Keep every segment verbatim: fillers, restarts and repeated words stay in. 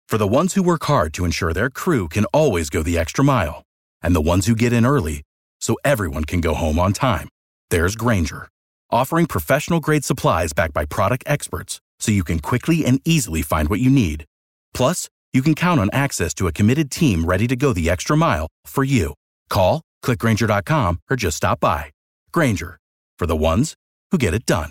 For the ones who work hard to ensure their crew can always go the extra mile, and the ones who get in early so everyone can go home on time, there's Grainger, offering professional-grade supplies backed by product experts so you can quickly and easily find what you need. Plus, you can count on access to a committed team ready to go the extra mile for you. Call, click Grainger dot com, or just stop by. Grainger, for the ones who get it done.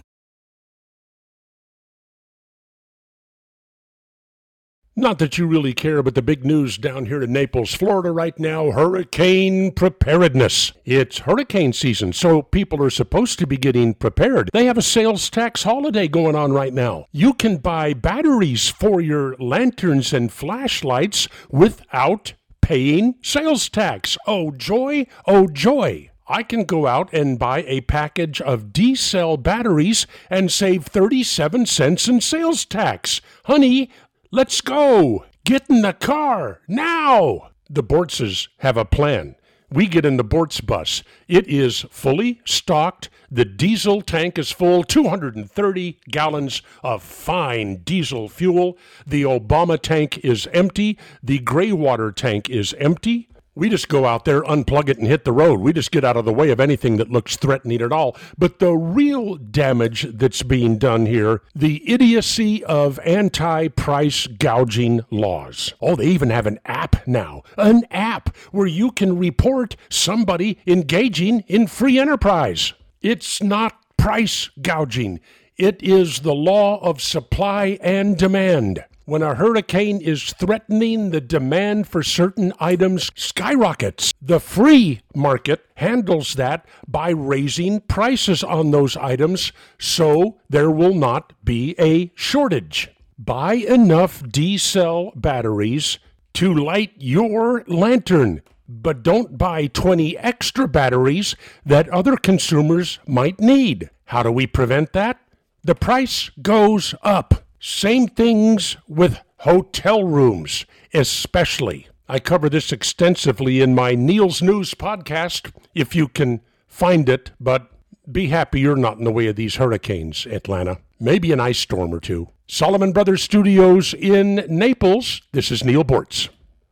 Not that you really care, but the big news down here in Naples, Florida right now, hurricane preparedness. It's hurricane season, so people are supposed to be getting prepared. They have a sales tax holiday going on right now. You can buy batteries for your lanterns and flashlights without paying sales tax. Oh, joy, oh, joy. I can go out and buy a package of D-cell batteries and save thirty-seven cents in sales tax. Honey, let's go. Get in the car now. The Bortzes have a plan. We get in the Bortz bus. It is fully stocked. The diesel tank is full, two hundred thirty gallons of fine diesel fuel. The Obama tank is empty. The Graywater tank is empty. We just go out there, unplug it, and hit the road. We just get out of the way of anything that looks threatening at all. But the real damage that's being done here, the idiocy of anti-price gouging laws. Oh, they even have an app now. An app where you can report somebody engaging in free enterprise. It's not price gouging. It is the law of supply and demand. When a hurricane is threatening, the demand for certain items skyrockets. The free market handles that by raising prices on those items so there will not be a shortage. Buy enough D-cell batteries to light your lantern, but don't buy twenty extra batteries that other consumers might need. How do we prevent that? The price goes up. Same things with hotel rooms, especially. I cover this extensively in my Neil's News podcast, if you can find it, but be happy you're not in the way of these hurricanes, Atlanta. Maybe an ice storm or two. Solomon Brothers Studios in Naples, this is Neil Bortz.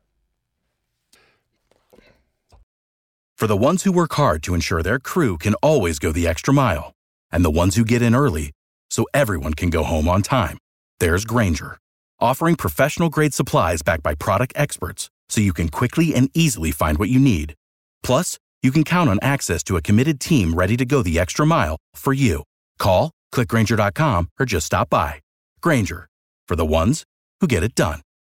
For the ones who work hard to ensure their crew can always go the extra mile, and the ones who get in early so everyone can go home on time, there's Grainger, offering professional-grade supplies backed by product experts so you can quickly and easily find what you need. Plus, you can count on access to a committed team ready to go the extra mile for you. Call, click Grainger dot com, or just stop by. Grainger, for the ones who get it done.